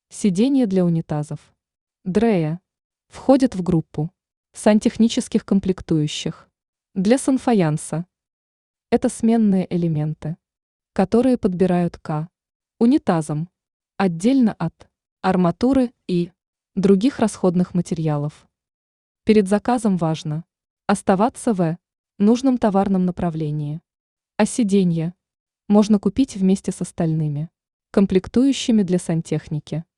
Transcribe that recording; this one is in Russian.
Сиденье для унитазов. Дрея входит в группу сантехнических комплектующих. Для санфаянса это сменные элементы, которые подбирают к унитазам отдельно от арматуры и других расходных материалов. Перед заказом важно оставаться в нужном товарном направлении, а сиденье можно купить вместе с остальными комплектующими для сантехники.